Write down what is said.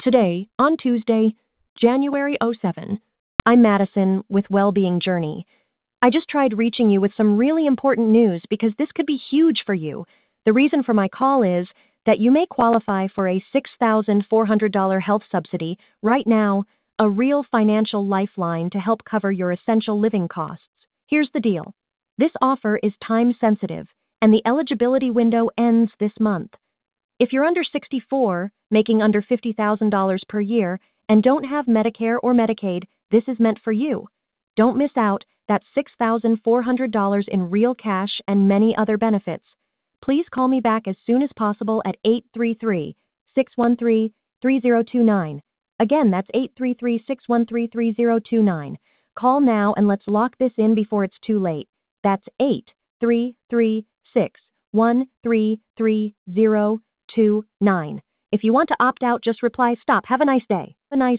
Today, on Tuesday, January 7, I'm Madison with Wellbeing Journey. I just tried reaching you with some really important news because this could be huge for you. The reason for my call is that you may qualify for a $6,400 health subsidy right now, a real financial lifeline to help cover your essential living costs. Here's the deal. This offer is time sensitive, and the eligibility window ends this month. If you're under 64, making under $50,000 per year, and don't have Medicare or Medicaid, this is meant for you. Don't miss out. That's $6,400 in real cash and many other benefits. Please call me back as soon as possible at 833-613-3029. Again, that's 833-613-3029. Call now and let's lock this in before it's too late. That's 833-613-3029. If you want to opt out, just reply, "Stop. Have a nice day." Have a nice